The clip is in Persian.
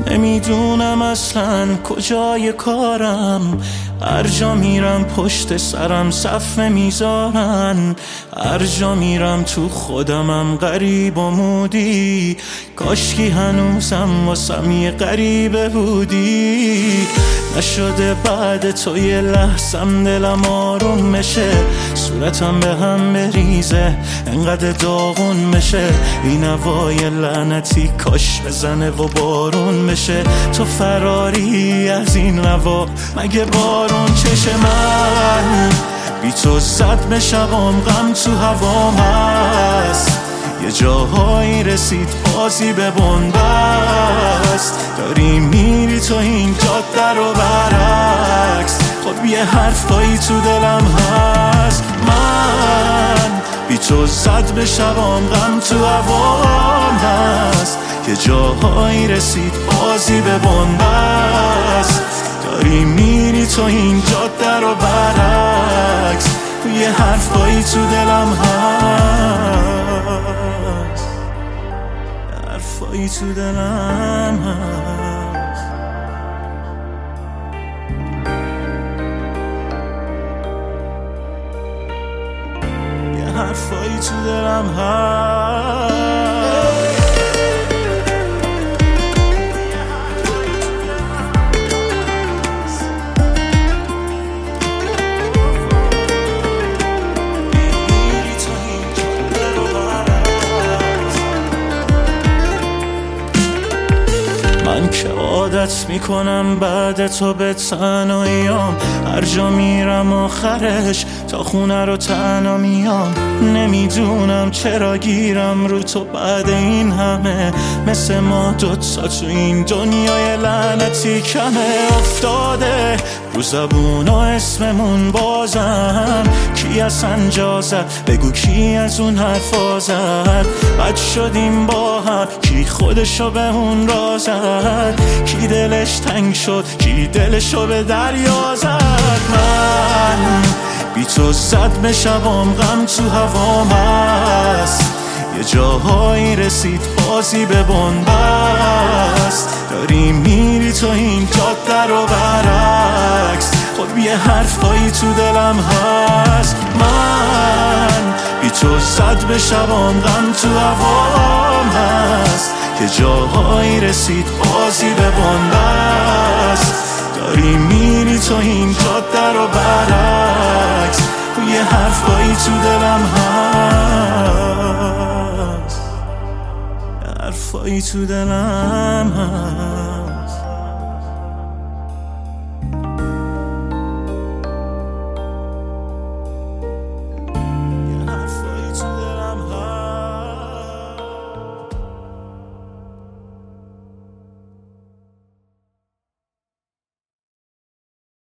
نمیدونم اصلا کجای کارم، هر جا میرم پشت سرم صف نمیذارن، هر جا میرم تو خودمم غریب و مودی، کاشکی هنوزم واسم یه غریبه بودی. نشده بعد تو یه لحظم دلم آروم بشه، صورتم به هم بریزه انقدر داغون بشه، این هوای لعنتی کاش بزنه و بارون بشه. تو فراری از این هوا مگه بارون چشه؟ من بی تو صدمه شبام غم تو هوام هست، یه جاهایی رسید بازی به بنبست، داری میری تو این جاده رو برعکس، خب یه حرفایی تو دلم هست. من بی تو صدمه شبام غم تو هوام هست، یه جاهایی رسید بازی به بنبست، داری میری تو این جاده رو برعکس، یه حرفایی تو دلم هست، حرفایی تو دلم هست، یه حرفایی تو دلم هست. من که عادت میکنم بعد تو به تنهاییام، هر جا میرم آخرش تا خونه رو تنها میام، نمیدونم چرا گیرم رو تو بعد این همه، مثل ما دوتا تو این دنیای لعنتی کمه. افتاده رو زبون و اسممون بازم، کی از انجا زد بگو کی از اون حرفا زد، بد شدیم با هم کی خودشو به اون را زد، کی دلش تنگ شد کی دلشو به دریا زد. من بی تو صدمه شبام غم تو هوام هست، یه جاهایی رسید بازی به بنبست، داری میری تو این جاده رو برعکس، خب یه حرفایی تو دلم هست. من بی تو صدمه شبام غم تو هوام هست، یه جاهایی رسید بازی به بنبست، داری میری تو این جاده رو برعکس، یه حرفایی تو دلم هست، حرفایی تو دلم هست.